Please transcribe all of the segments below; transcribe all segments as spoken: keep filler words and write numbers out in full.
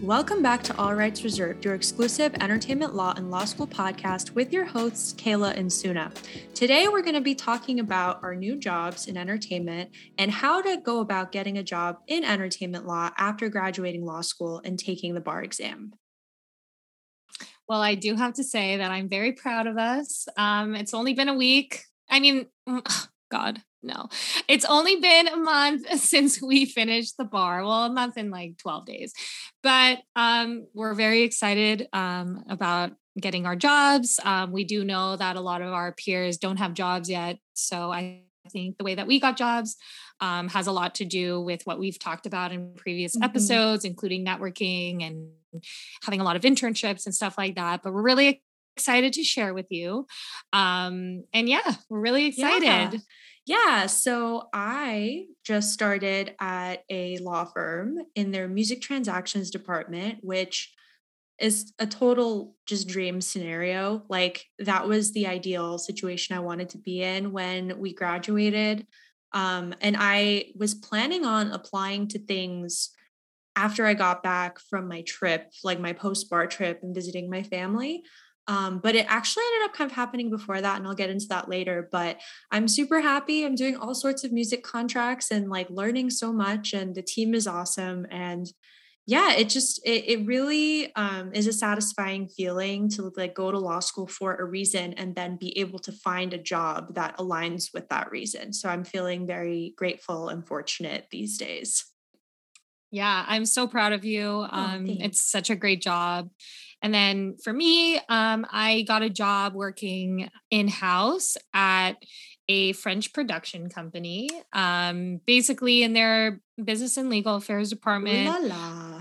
Welcome back to All Rights Reserved, your exclusive entertainment law and law school podcast with your hosts, Kayla and Suna. Today, we're going to be talking about our new jobs in entertainment and how to go about getting a job in entertainment law after graduating law school and taking the bar exam. Well, I do have to say that I'm very proud of us. Um, it's only been a week. I mean, God, no. It's only been a month since we finished the bar. Well, a month and like twelve days. But um, we're very excited um, about getting our jobs. Um, we do know that a lot of our peers don't have jobs yet. So I think the way that we got jobs um, has a lot to do with what we've talked about in previous mm-hmm. episodes, including networking and having a lot of internships and stuff like that. But we're really excited to share with you. Um, and yeah, we're really excited. Yeah. Yeah, so I just started at a law firm in their music transactions department, which is a total just dream scenario. Like that was the ideal situation I wanted to be in when we graduated. Um, and I was planning on applying to things after I got back from my trip, like my post-bar trip and visiting my family. Um, but it actually ended up kind of happening before that, and I'll get into that later. But I'm super happy. I'm doing all sorts of music contracts and like learning so much, and the team is awesome. And yeah, it just, it, it really um, is a satisfying feeling to like go to law school for a reason and then be able to find a job that aligns with that reason. So I'm feeling very grateful and fortunate these days. Yeah, I'm so proud of you. Um, oh, it's such a great job. And then for me, um, I got a job working in-house at a French production company, um, basically in their business and legal affairs department. Ooh la la.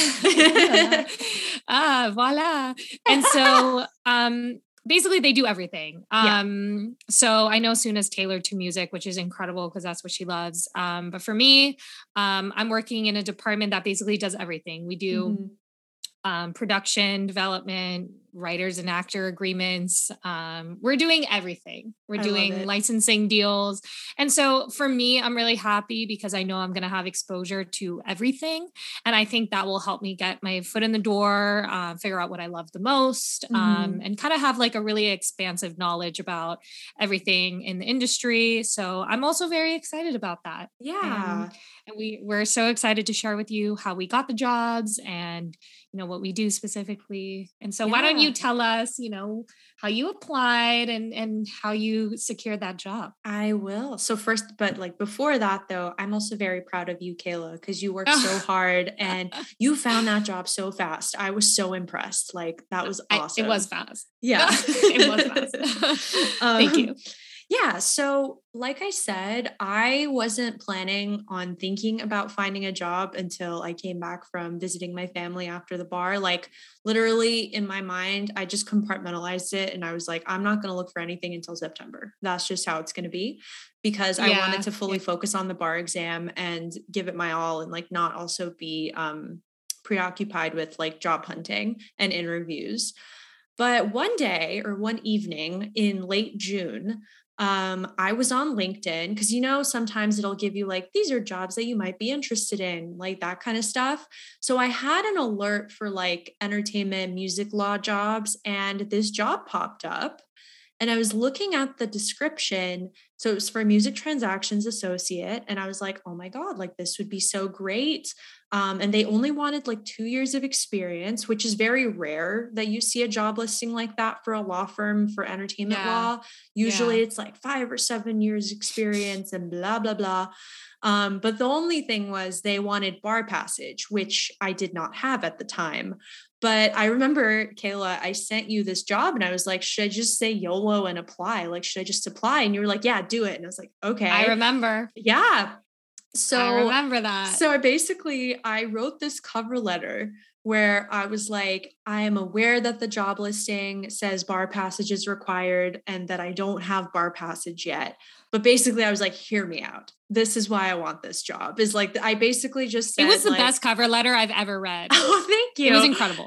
ah, voila. And so um, basically they do everything. Um, yeah. So I know Suna's tailored to music, which is incredible because that's what she loves. Um, but for me, um, I'm working in a department that basically does everything. We do mm-hmm. Um, production, development, writers and actor agreements. Um, we're doing everything. We're I doing licensing deals. And so for me, I'm really happy because I know I'm going to have exposure to everything. And I think that will help me get my foot in the door, uh, figure out what I love the most, mm-hmm. um, and kind of have like a really expansive knowledge about everything in the industry. So I'm also very excited about that. Yeah. And, and we, we're so excited to share with you how we got the jobs and, you know, what we do specifically. And so yeah. why don't you tell us, you know, how you applied and, and how you secured that job? I will. So first, but like before that though, I'm also very proud of you, Kayla, because you worked so hard and you found that job so fast. I was so impressed. Like that was awesome. I, it was fast. Yeah. It was fast. um, Thank you. Yeah. So like I said, I wasn't planning on thinking about finding a job until I came back from visiting my family after the bar. Like literally in my mind, I just compartmentalized it. And I was like, I'm not going to look for anything until September. That's just how it's going to be because I yeah. wanted to fully focus on the bar exam and give it my all and like not also be um, preoccupied with like job hunting and interviews. But one day or one evening in late June, Um, I was on LinkedIn because, you know, sometimes it'll give you like, these are jobs that you might be interested in, like that kind of stuff. So I had an alert for like entertainment, music law jobs, and this job popped up and I was looking at the description. So it was for music transactions associate. And I was like, oh my God, like this would be so great. Um, and they only wanted like two years of experience, which is very rare that you see a job listing like that for a law firm for entertainment yeah. law. Usually yeah. it's like five or seven years experience and blah, blah, blah. Um, but the only thing was they wanted bar passage, which I did not have at the time. But I remember, Kayla, I sent you this job and I was like, should I just say YOLO and apply? Like, should I just apply? And you were like, yeah, do it. And I was like, okay. I remember. Yeah. So I remember that. So I basically, I wrote this cover letter where I was like, I am aware that the job listing says bar passage is required and that I don't have bar passage yet. But basically I was like, hear me out. This is why I want this job. Is like, I basically just said, it was the like, best cover letter I've ever read. Oh, thank you. It was incredible.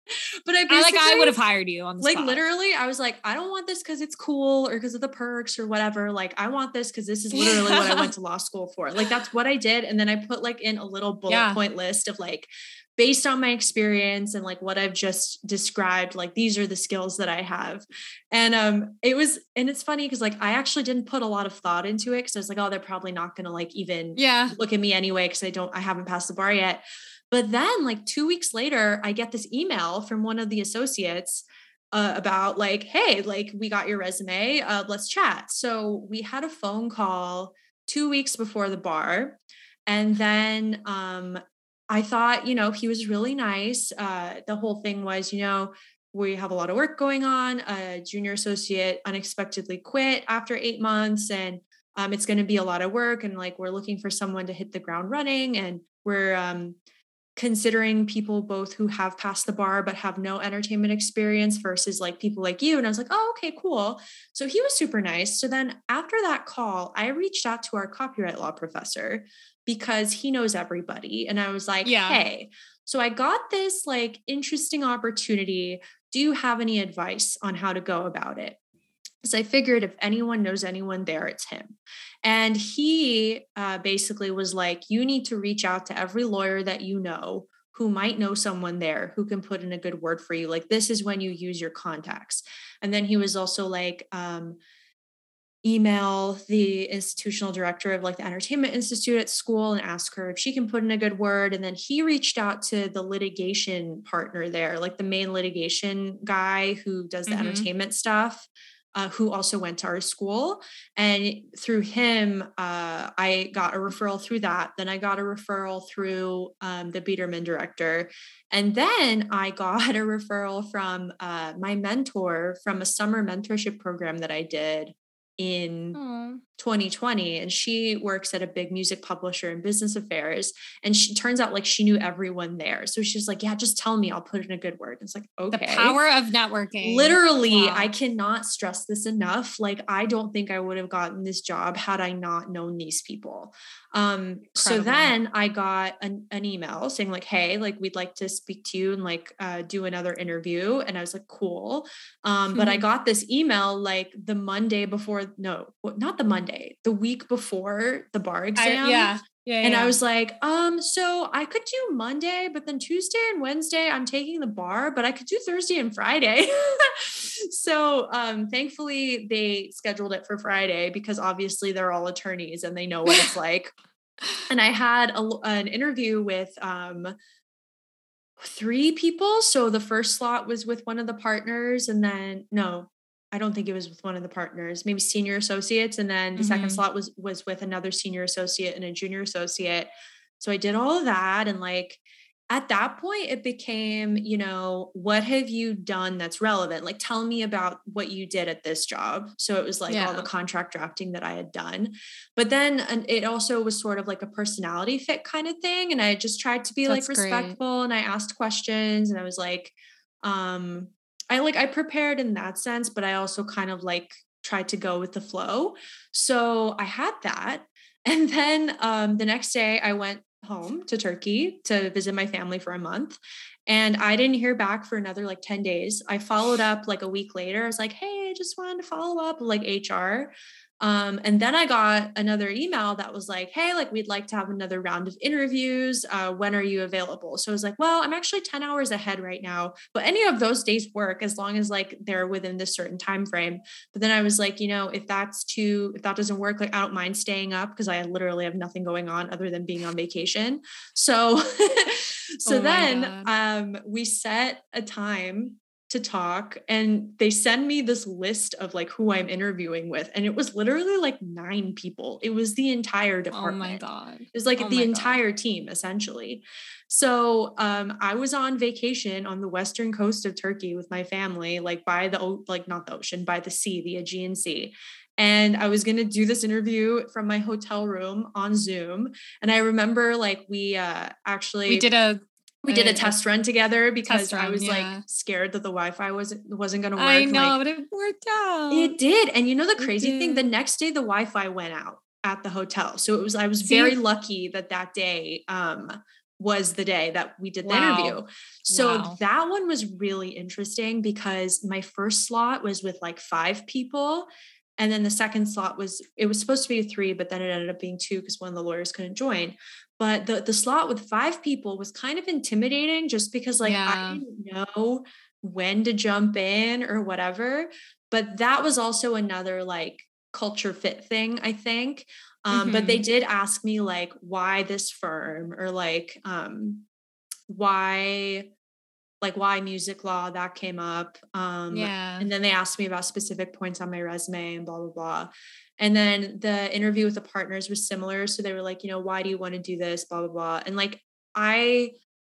But I I basically, like, I would have hired you on the like spot. literally, I was like, I don't want this because it's cool or because of the perks or whatever. Like, I want this because this is literally what I went to law school for. Like, that's what I did. And then I put like in a little bullet Yeah. point list of like, based on my experience and like what I've just described, like these are the skills that I have. And um, it was, and it's funny because like I actually didn't put a lot of thought into it because I was like, oh, they're probably not going to like even Yeah. look at me anyway because I don't, I haven't passed the bar yet. But then like two weeks later, I get this email from one of the associates uh, about like, hey, like we got your resume, uh, let's chat. So we had a phone call two weeks before the bar. And then um, I thought, you know, he was really nice. Uh, the whole thing was, you know, we have a lot of work going on. A junior associate unexpectedly quit after eight months and um, it's going to be a lot of work. And like, we're looking for someone to hit the ground running. And we're um, considering people both who have passed the bar, but have no entertainment experience versus like people like you. And I was like, oh, okay, cool. So he was super nice. So then after that call, I reached out to our copyright law professor because he knows everybody. And I was like, Yeah. hey, so I got this like interesting opportunity. Do you have any advice on how to go about it? So I figured if anyone knows anyone there, it's him. And he uh, basically was like, you need to reach out to every lawyer that you know who might know someone there who can put in a good word for you. Like, this is when you use your contacts. And then he was also like, um, email the institutional director of like the entertainment institute at school and ask her if she can put in a good word. And then he reached out to the litigation partner there, like the main litigation guy who does the mm-hmm. entertainment stuff. Uh, who also went to our school. And through him, uh, I got a referral through that. Then I got a referral through um, the Biederman director. And then I got a referral from uh, my mentor from a summer mentorship program that I did in Aww. twenty twenty. And she works at a big music publisher in business affairs. And she turns out like she knew everyone there. So she's like, yeah, just tell me, I'll put in a good word. And it's like, okay. The power of networking. Literally, wow. I cannot stress this enough. Like, I don't think I would have gotten this job had I not known these people. Um, so then I got an, an email saying like, hey, like, we'd like to speak to you and like uh, do another interview. And I was like, cool. Um, but I got this email like the Monday before, no, not the Monday, the week before the bar exam. I, yeah. Yeah, and yeah. I was like, um, so I could do Monday, but then Tuesday and Wednesday I'm taking the bar, but I could do Thursday and Friday. so um, thankfully they scheduled it for Friday because obviously they're all attorneys and they know what it's like. And I had a, an interview with um, three people. So the first slot was with one of the partners and then no, I don't think it was with one of the partners, maybe senior associates. And then the mm-hmm. second slot was, was with another senior associate and a junior associate. So I did all of that. And like, at that point it became, you know, what have you done that's relevant? Like, tell me about what you did at this job. So it was like yeah. all the contract drafting that I had done, but then and it also was sort of like a personality fit kind of thing. And I just tried to be that's like respectful great. And I asked questions and I was like, um, I like, I prepared in that sense, but I also kind of like tried to go with the flow. So I had that. And then um, the next day I went home to Turkey to visit my family for a month. And I didn't hear back for another like ten days. I followed up like a week later. I was like, hey, I just wanted to follow up like H R. Um, and then I got another email that was like, hey, like, we'd like to have another round of interviews. Uh, when are you available? So I was like, well, I'm actually ten hours ahead right now, but any of those days work as long as like they're within this certain time frame. But then I was like, you know, if that's too, if that doesn't work, like, I don't mind staying up because I literally have nothing going on other than being on vacation. So, so oh then um, we set a time to talk and they send me this list of like who I'm interviewing with. And it was literally like nine people. It was the entire department. Oh my God. It was like oh the entire God. team essentially. So um, I was on vacation on the western coast of Turkey with my family, like by the, like not the ocean, by the sea, the Aegean Sea. And I was going to do this interview from my hotel room on Zoom. And I remember like we uh, actually, we did a, We did a test run together because run, I was yeah. like scared that the Wi-Fi wasn't wasn't going to work. I know, like, but it worked out. It did. And you know, the crazy thing, the next day the Wi-Fi went out at the hotel. So it was, I was See? very lucky that that day um, was the day that we did the Wow. interview. So Wow. that one was really interesting because my first slot was with like five people. And then the second slot was, it was supposed to be three, but then it ended up being two because one of the lawyers couldn't join. But the, the slot with five people was kind of intimidating just because like Yeah. I didn't know when to jump in or whatever. But that was also another like culture fit thing, I think. Um, mm-hmm. But they did ask me like, why this firm or like, um, why, like why music law, that came up. Um, yeah. And then they asked me about specific points on my resume and blah, blah, blah. And then the interview with the partners was similar. So they were like, you know, why do you want to do this? Blah, blah, blah. And like, I,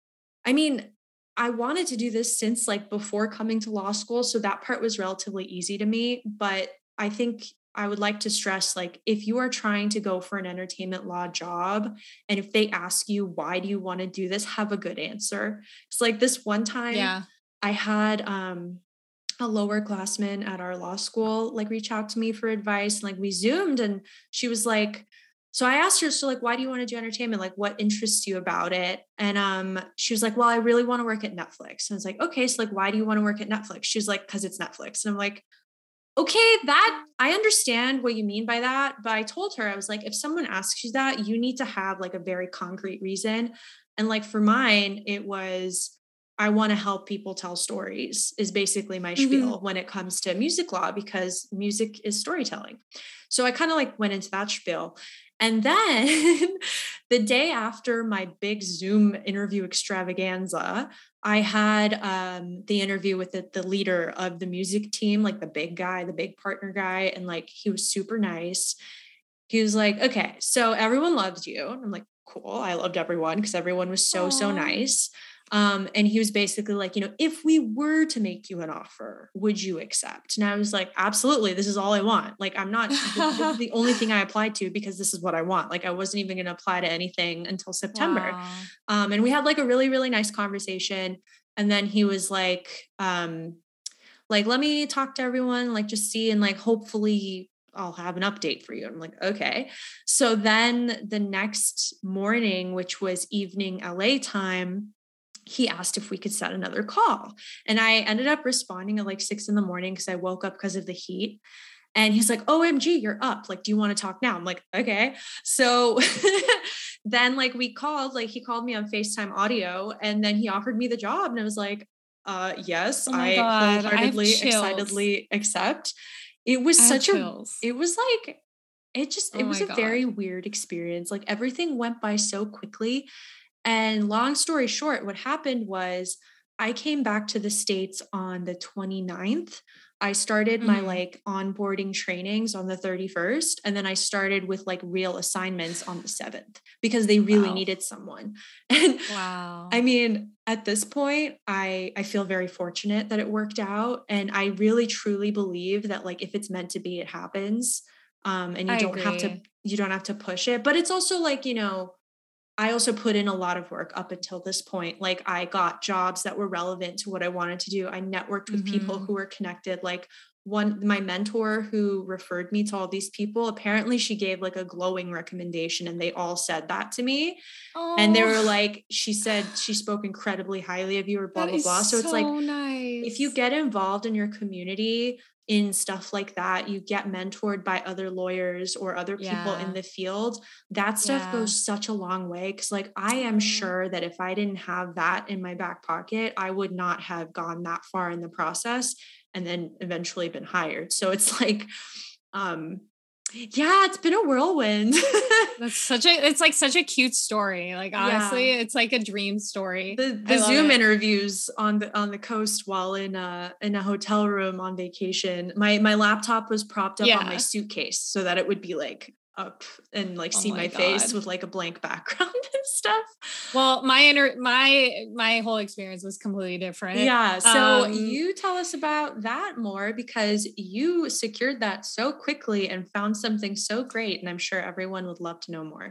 I mean, I wanted to do this since like before coming to law school. So that part was relatively easy to me, but I think I would like to stress, like, if you are trying to go for an entertainment law job, and if they ask you, why do you want to do this? Have a good answer. It's like this one time yeah. I had, um, a lower classman at our law school, like reach out to me for advice. And like we Zoomed and she was like, so I asked her, so like, why do you want to do entertainment? Like what interests you about it? And, um, she was like, well, I really want to work at Netflix. And I was like, okay, so like, why do you want to work at Netflix? She was like, cause it's Netflix. And I'm like, okay, that I understand what you mean by that. But I told her, I was like, if someone asks you that, you need to have like a very concrete reason. And like for mine, it was, I want to help people tell stories is basically my spiel mm-hmm. when it comes to music law, because music is storytelling. So I kind of like went into that spiel. And then the day after my big Zoom interview extravaganza, I had um, the interview with the, the leader of the music team, like the big guy, the big partner guy. And like, he was super nice. He was like, okay, so everyone loves you. And I'm like, cool. I loved everyone because everyone was so, Aww. so nice. Um, and he was basically like, you know, if we were to make you an offer, would you accept? And I was like, absolutely. This is all I want. Like, I'm not, this, this is the only thing I applied to because this is what I want. Like, I wasn't even going to apply to anything until September. Wow. Um, and we had like a really, really nice conversation. And then he was like, um, like, let me talk to everyone, like just see, and like, hopefully I'll have an update for you. I'm like, okay. So then the next morning, which was evening L A time, he asked if we could set another call. And I ended up responding at like six in the morning because I woke up because of the heat. And he's like, O M G, you're up. Like, do you want to talk now? I'm like, okay. So then like we called, like he called me on FaceTime audio and then he offered me the job. And I was like, uh, yes, oh I God, wholeheartedly, I excitedly accept. It was I such a, it was like, it just, oh it was a God. very weird experience. Like everything went by so quickly. And long story short, what happened was I came back to the States on the twenty-ninth. I started mm-hmm. my like onboarding trainings on the thirty-first. And then I started with like real assignments on the seventh because they really wow. needed someone. And wow. I mean, at this point, I, I feel very fortunate that it worked out. And I really, truly believe that like, if it's meant to be, it happens. Um, and you I don't agree. have to, you don't have to push it, but it's also like, you know, I also put in a lot of work up until this point. Like I got jobs that were relevant to what I wanted to do. I networked with mm-hmm. people who were connected. Like one, my mentor who referred me to all these people, apparently she gave like a glowing recommendation and they all said that to me. Oh. And they were like, she said, she spoke incredibly highly of you or blah, that blah, blah. So, so it's like, nice. If you get involved in your community in stuff like that, you get mentored by other lawyers or other people yeah. in the field, that stuff yeah. goes such a long way. Cause like, I am sure that if I didn't have that in my back pocket, I would not have gone that far in the process and then eventually been hired. So it's like, um, yeah, it's been a whirlwind. That's such a, it's like such a cute story. Like, honestly, yeah. it's like a dream story. The, the Zoom it. interviews on the, on the coast while in a, in a hotel room on vacation, my, my laptop was propped up yeah. on my suitcase so that it would be like up and like oh see my, my face with like a blank background and stuff. Well, my inner, my, my whole experience was completely different. Yeah. So um, you tell us about that more because you secured that so quickly and found something so great. And I'm sure everyone would love to know more.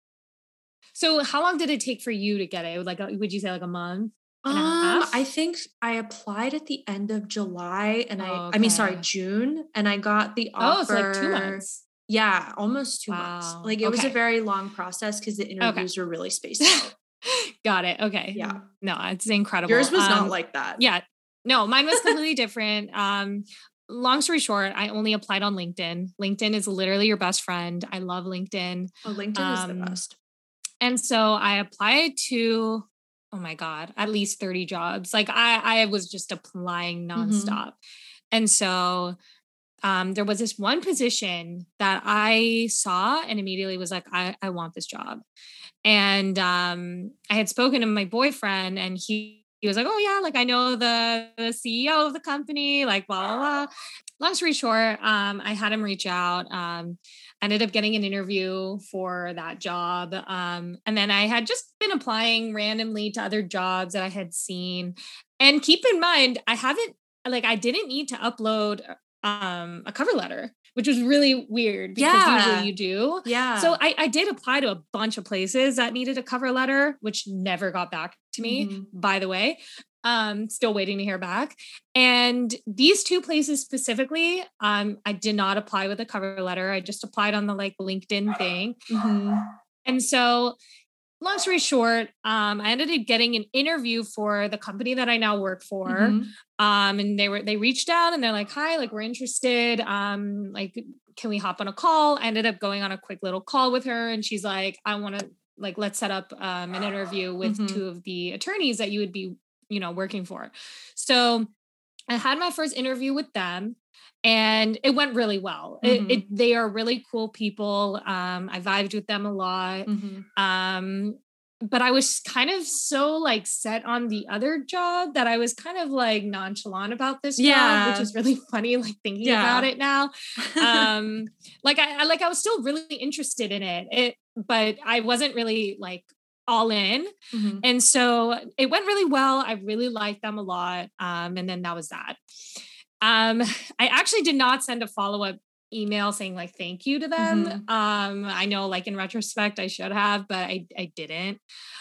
So how long did it take for you to get it? Like, would you say like a month? Um, I think I applied at the end of July and oh, I, okay. I mean, sorry, June. And I got the offer. Oh, it's like two months. Yeah, almost two wow. months. Like it okay. was a very long process because the interviews okay. were really spaced out. Got it. Okay. Yeah. No, it's incredible. Yours was um, not like that. Yeah. No, mine was completely different. Um, long story short, I only applied on LinkedIn. LinkedIn is literally your best friend. I love LinkedIn. Oh, LinkedIn is the Um, best. And so I applied to, oh my God, at least thirty jobs. Like I, I was just applying nonstop. Mhm. And so um, there was this one position that I saw and immediately was like, I, I want this job. And um, I had spoken to my boyfriend and he, he was like, oh yeah, like I know the, the C E O of the company, like blah, blah, blah. Long story short, um, I had him reach out. Um, I ended up getting an interview for that job. Um, and then I had just been applying randomly to other jobs that I had seen. And keep in mind, I haven't, like, I didn't need to upload um, a cover letter, which was really weird because Yeah. usually you do. Yeah. So I, I did apply to a bunch of places that needed a cover letter, which never got back to me, Mhm. by the way. Um, still waiting to hear back. And these two places specifically, um, I did not apply with a cover letter. I just applied on the like LinkedIn thing. Mhm. And so long story short, um, I ended up getting an interview for the company that I now work for. Mhm. Um, and they were, they reached out and they're like, hi, like we're interested. Um, like, can we hop on a call? I ended up going on a quick little call with her and she's like, I want to like, let's set up um, an interview with Mhm. two of the attorneys that you would be, you know, working for. So I had my first interview with them and it went really well. It, Mhm. it, they are really cool people. Um, I vibed with them a lot. Mhm. Um, but I was kind of so like set on the other job that I was kind of like nonchalant about this job, which Yeah. is really funny, like thinking Yeah. about it now. Um, like I, I like I was still really interested in it. It, but I wasn't really like all in. Mhm. And so it went really well. I really liked them a lot. Um, and then that was that. Um, I actually did not send a follow-up email saying like thank you to them. Mhm. Um, I know like in retrospect I should have, but I, I didn't.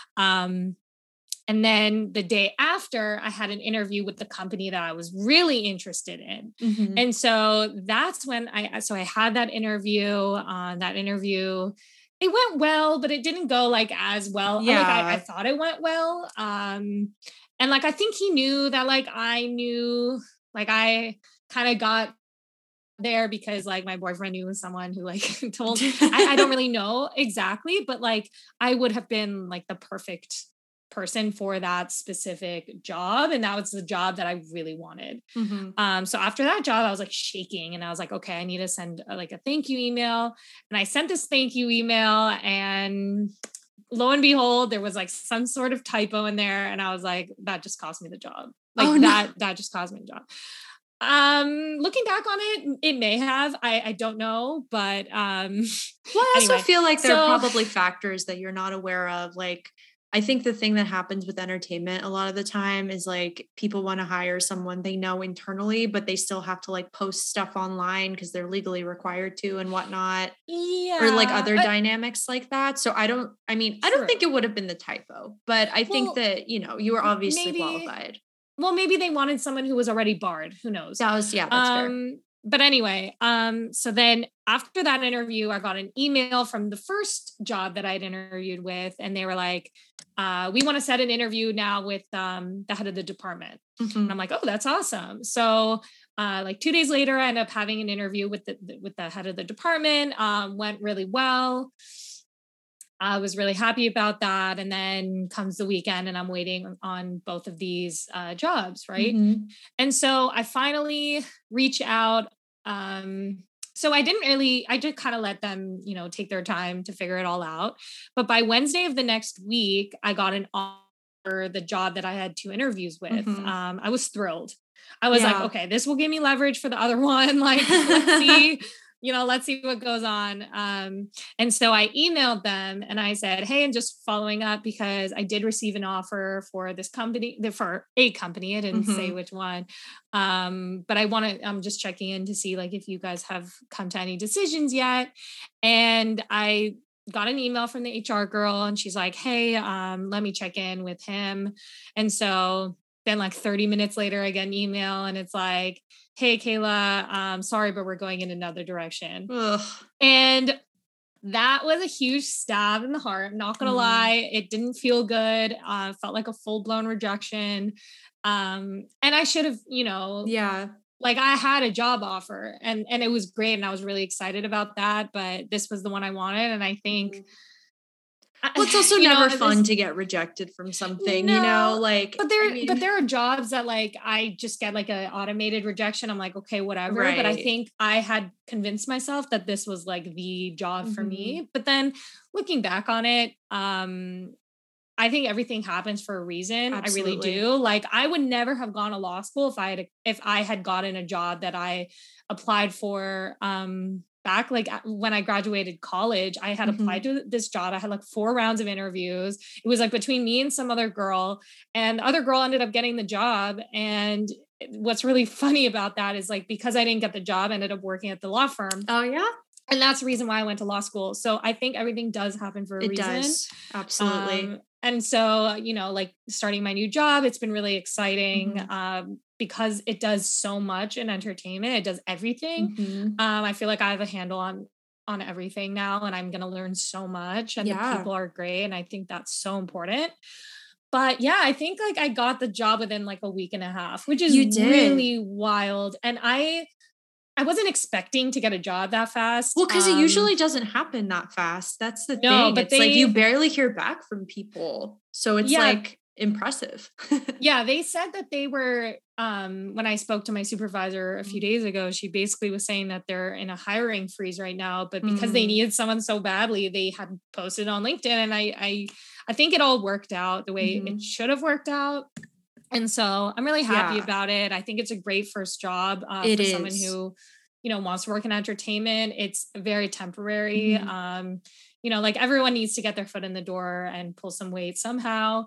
Um, and then the day after, I had an interview with the company that I was really interested in. Mhm. And so that's when I, so I had that interview, uh, that interview, it went well, but it didn't go like as well. Like I, I Yeah. thought it went well. Um, and like, I think he knew that like I knew, like I kind of got there because like my boyfriend knew someone who like told, I, I don't really know exactly, but like I would have been like the perfect person for that specific job. And that was the job that I really wanted. Mhm. Um, so after that job, I was like shaking and I was like, okay, I need to send uh, like a thank you email. And I sent this thank you email and lo and behold, there was like some sort of typo in there. And I was like, that just cost me the job. Like Oh, no. that, that just cost me the job. Um, looking back on it, it may have, I, I don't know, but, um, Well, I also anyway, feel like there are so probably factors that you're not aware of. Like, I think the thing that happens with entertainment a lot of the time is like people want to hire someone they know internally, but they still have to like post stuff online because they're legally required to and whatnot, or like yeah, other uh, dynamics like that. So I don't, I mean, I don't think true. it would have been the typo, but I think Well, that, you know, you were obviously maybe, qualified. well, maybe they wanted someone who was already barred. Who knows? That was, yeah, that's fair. Um, but anyway, um, so then after that interview, I got an email from the first job that I'd interviewed with, and they were like, uh, we want to set an interview now with um, the head of the department. Mhm. And I'm like, oh, that's awesome. So uh, like two days later, I ended up having an interview with the with the head of the department. Um, went really well. I was really happy about that. And then comes the weekend and I'm waiting on both of these uh, jobs, right? Mhm. And so I finally reach out. Um, so I didn't really, I just kind of let them, you know, take their time to figure it all out. But by Wednesday of the next week, I got an offer, the job that I had two interviews with. Mhm. Um, I was thrilled. I was like, Yeah. okay, this will give me leverage for the other one. Like, let's see, you know, let's see what goes on. Um, and so I emailed them and I said, hey, I'm just following up because I did receive an offer for this company, for a company. I didn't say Mhm. which one. Um, but I want to, I'm just checking in to see like if you guys have come to any decisions yet. And I got an email from the H R girl and she's like, hey, um, let me check in with him. And so then like thirty minutes later, I get an email and it's like, hey, Kayla, um, sorry, but we're going in another direction. Ugh. And that was a huge stab in the heart. I'm not going to mm. lie. It didn't feel good. Uh, felt like a full blown rejection. Um, and I should have, you know, yeah, like I had a job offer and, and it was great. And I was really excited about that, but this was the one I wanted. And I think, mm. well, it's also never know, fun this, to get rejected from something, no, you know, like, but there, I mean, but there are jobs that like, I just get like an automated rejection. I'm like, okay, whatever. Right. But I think I had convinced myself that this was like the job mm-hmm. for me. But then looking back on it, um, I think everything happens for a reason. Absolutely. I really do. Like I would never have gone to law school if I had, if I had gotten a job that I applied for, um, back like when I graduated college, I had mm-hmm. applied to this job. I had like four rounds of interviews. It was like between me and some other girl, and the other girl ended up getting the job. And what's really funny about that is like, because I didn't get the job, I ended up working at the law firm. Oh yeah. And that's the reason why I went to law school. So I think everything does happen for a it reason. Does. Absolutely. Um, and so, you know, like starting my new job, it's been really exciting. Mm-hmm. Um, because it does so much in entertainment. It does everything. Mm-hmm. Um, I feel like I have a handle on, on everything now, and I'm going to learn so much, and yeah. the people are great. And I think that's so important. But yeah, I think like I got the job within like a week and a half, which is really wild. And I, I wasn't expecting to get a job that fast. Well, because um, it usually doesn't happen that fast. That's the no, thing. But it's they, like you barely hear back from people. So it's yeah, like impressive. Yeah, they said that they were, um, when I spoke to my supervisor a few days ago, she basically was saying that they're in a hiring freeze right now, but because mm. they needed someone so badly, they had posted on LinkedIn. And I, I, I think it all worked out the way mm-hmm. it should have worked out. And so I'm really happy yeah. about it. I think it's a great first job uh, for is. someone who, you know, wants to work in entertainment. It's very temporary. Mm-hmm. Um, you know, like everyone needs to get their foot in the door and pull some weight somehow.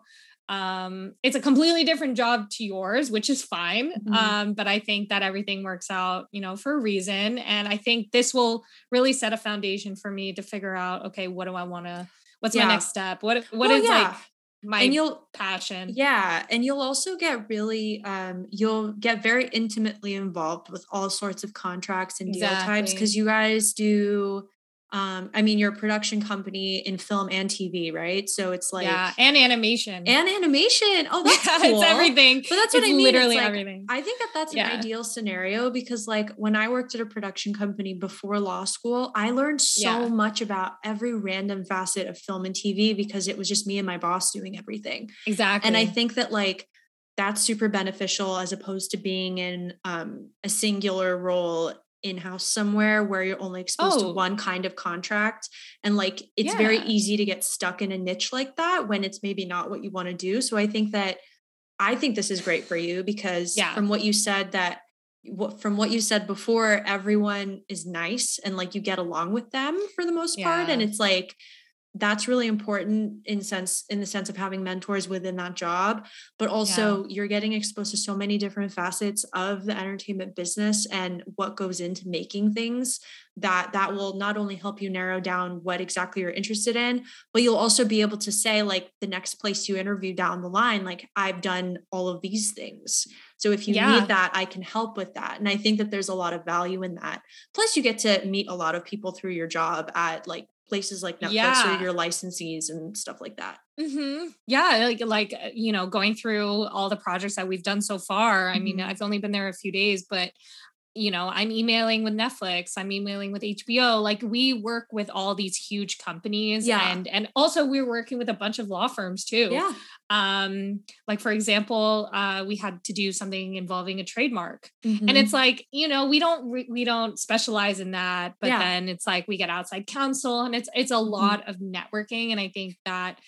Um, it's a completely different job to yours, which is fine. Mm-hmm. Um, but I think that everything works out, you know, for a reason. And I think this will really set a foundation for me to figure out, okay, what do I want to, what's yeah. my next step? What, what well, is yeah. like my and you'll, passion? Yeah. And you'll also get really, um, you'll get very intimately involved with all sorts of contracts and deal exactly. types. Cause you guys do, Um, I mean, you're a production company in film and T V, right? So it's like, yeah, and animation and animation. Oh, that's yeah, cool. It's everything. But that's what it's I mean. Literally it's like, everything. I think that that's yeah. an ideal scenario because like when I worked at a production company before law school, I learned so yeah. much about every random facet of film and T V because it was just me and my boss doing everything. Exactly. And I think that like, that's super beneficial as opposed to being in um, a singular role in-house somewhere where you're only exposed oh. to one kind of contract. And like, it's yeah. very easy to get stuck in a niche like that when it's maybe not what you want to do. So I think that, I think this is great for you because yeah. from what you said that what, from what you said before, everyone is nice and like you get along with them for the most yeah. part. And it's like, that's really important in sense, in the sense of having mentors within that job, but also yeah. you're getting exposed to so many different facets of the entertainment business and what goes into making things that that will not only help you narrow down what exactly you're interested in, but you'll also be able to say like the next place you interview down the line, like I've done all of these things. So if you yeah. need that, I can help with that. And I think that there's a lot of value in that. Plus you get to meet a lot of people through your job at like places like Netflix yeah. or your licensees and stuff like that. Mm-hmm. Yeah. Like, like, you know, going through all the projects that we've done so far. Mm-hmm. I mean, I've only been there a few days, but you know, I'm emailing with Netflix, I'm emailing with H B O. Like we work with all these huge companies yeah. and, and also we're working with a bunch of law firms too. Yeah. Um, like for example, uh, we had to do something involving a trademark mm-hmm. and it's like, you know, we don't, re- we don't specialize in that, but yeah. then it's like, we get outside counsel and it's, it's a lot mm-hmm. of networking. And I think that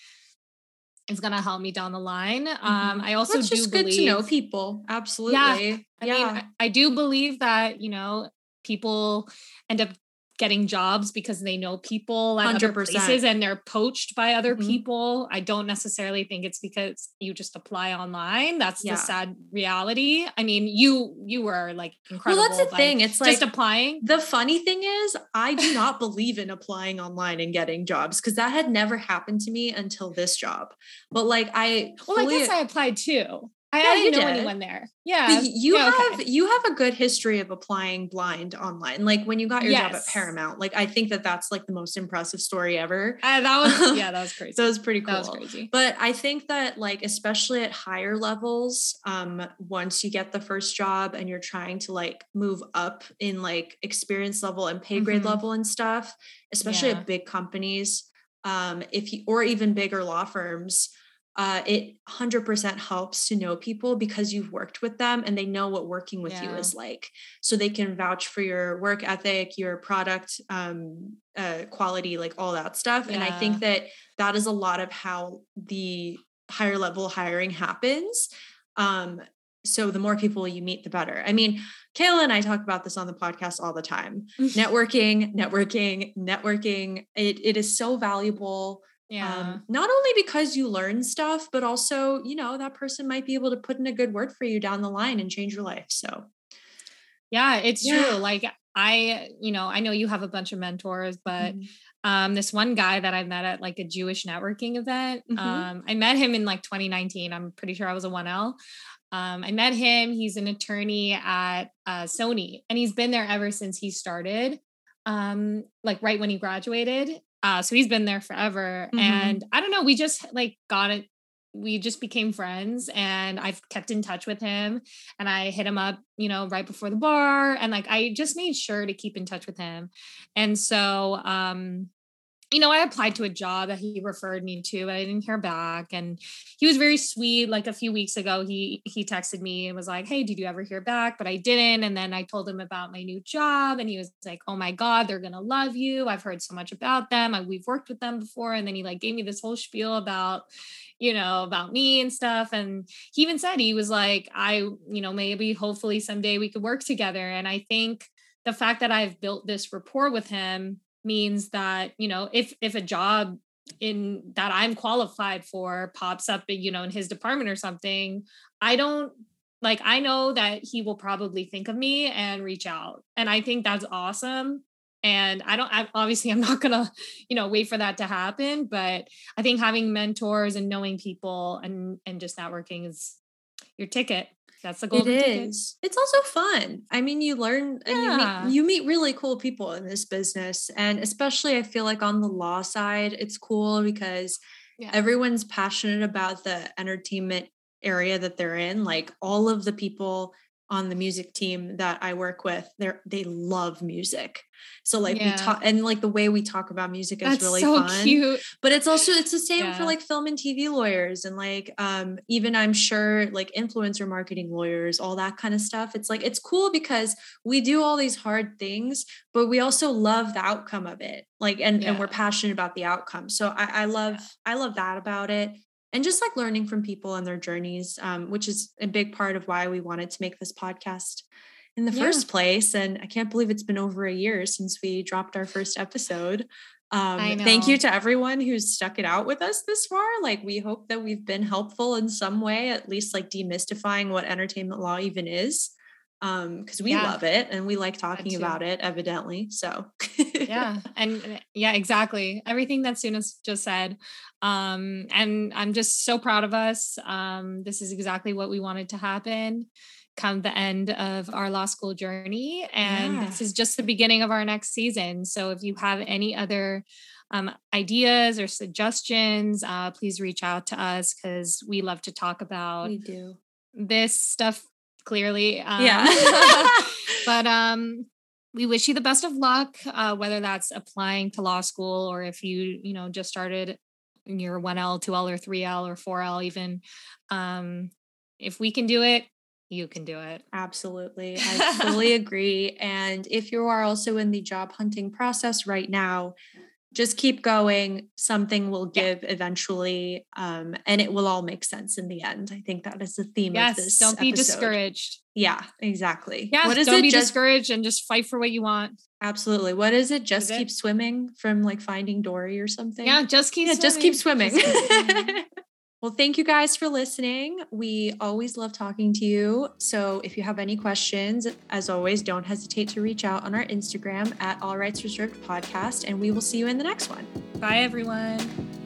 is going to help me down the line. Um, mm-hmm. I also It's do just believe good to know people. Absolutely. Yeah. I yeah. mean, I, I do believe that, you know, people end up getting jobs because they know people at one hundred percent. Other places and they're poached by other mm-hmm. people. I don't necessarily think it's because you just apply online. That's yeah. the sad reality. I mean, you, you were like incredible. Well, that's the thing. It's like just applying. The funny thing is I do not believe in applying online and getting jobs because that had never happened to me until this job. But like, I, well, fully, I guess I applied too. I, yeah, I didn't you know did. anyone there. Yeah. But you yeah, have okay. you have a good history of applying blind online. Like when you got your yes. job at Paramount, like I think that that's like the most impressive story ever. Uh, that was, yeah, that was crazy. That was pretty cool. That was crazy. But I think that like, especially at higher levels, um, once you get the first job and you're trying to like move up in like experience level and pay grade mm-hmm. level and stuff, especially yeah. at big companies, um, if you, or even bigger law firms, uh, it one hundred percent helps to know people because you've worked with them and they know what working with yeah. you is like. So they can vouch for your work ethic, your product um, uh, quality, like all that stuff. Yeah. And I think that that is a lot of how the higher level hiring happens. Um, so the more people you meet, the better. I mean, Kayla and I talk about this on the podcast all the time. networking, networking, networking. It, it is so valuable. Yeah. Um, not only because you learn stuff, but also, you know, that person might be able to put in a good word for you down the line and change your life. So yeah, it's yeah. true. Like I, you know, I know you have a bunch of mentors, but mm-hmm. um, this one guy that I met at like a Jewish networking event, mm-hmm. um, I met him in like twenty nineteen. I'm pretty sure I was a one L. Um, I met him. He's an attorney at uh, Sony, and he's been there ever since he started, um, like right when he graduated. Uh, so he's been there forever. Mm-hmm. And I don't know, we just like got it. We just became friends and I've kept in touch with him and I hit him up, you know, right before the bar. And like, I just made sure to keep in touch with him. And so, um, you know, I applied to a job that he referred me to, but I didn't hear back. And he was very sweet. Like a few weeks ago, he he texted me and was like, hey, did you ever hear back? But I didn't. And then I told him about my new job. And he was like, oh my God, they're going to love you. I've heard so much about them. I, we've worked with them before. And then he like gave me this whole spiel about, you know, about me and stuff. And he even said, he was like, I, you know, maybe hopefully someday we could work together. And I think the fact that I've built this rapport with him means that, you know, if, if a job in that I'm qualified for pops up, you know, in his department or something, I don't like, I know that he will probably think of me and reach out. And I think that's awesome. And I don't, I, obviously I'm not going to, you know, wait for that to happen, but I think having mentors and knowing people and, and just networking is your ticket. That's the golden It ticket. is. It's also fun. I mean, you learn and yeah. you meet you meet really cool people in this business. And especially I feel like on the law side, it's cool because yeah. everyone's passionate about the entertainment area that they're in. Like all of the people on the music team that I work with, they're they love music. So like yeah. we talk and like the way we talk about music is That's really so fun. Cute. But it's also it's the same yeah. for like film and T V lawyers and like um even I'm sure like influencer marketing lawyers, all that kind of stuff. It's like it's cool because we do all these hard things, but we also love the outcome of it. Like and, yeah. and we're passionate about the outcome. So I, I love yeah. I love that about it. And just like learning from people and their journeys, um, which is a big part of why we wanted to make this podcast in the yeah. first place. And I can't believe it's been over a year since we dropped our first episode. Um, thank you to everyone who's stuck it out with us this far. Like we hope that we've been helpful in some way, at least like demystifying what entertainment law even is. Um, cause we yeah. love it and we like talking about it evidently. So yeah. And yeah, exactly. Everything that Suna's just said. Um, and I'm just so proud of us. Um, this is exactly what we wanted to happen come the end of our law school journey. And yeah. this is just the beginning of our next season. So if you have any other um, ideas or suggestions, uh, please reach out to us because we love to talk about we do. this stuff clearly. Um, yeah. but um, we wish you the best of luck, uh, whether that's applying to law school or if you, you know, just started in your one L, two L or three L or four L even. Um, if we can do it, you can do it. Absolutely. I fully agree. And if you are also in the job hunting process right now, just keep going. Something will give yeah. eventually. Um, and it will all make sense in the end. I think that is the theme yes, of this don't be episode. discouraged. Yeah, exactly. Yeah, what is don't it? be just, discouraged and just fight for what you want. Absolutely. What is it? Just is keep it? swimming from like Finding Dory or something? Yeah, just keep yeah, swimming. Just keep swimming. Just keep swimming. Well, thank you guys for listening. We always love talking to you. So if you have any questions, as always, don't hesitate to reach out on our Instagram at All Rights Reserved Podcast, and we will see you in the next one. Bye, everyone.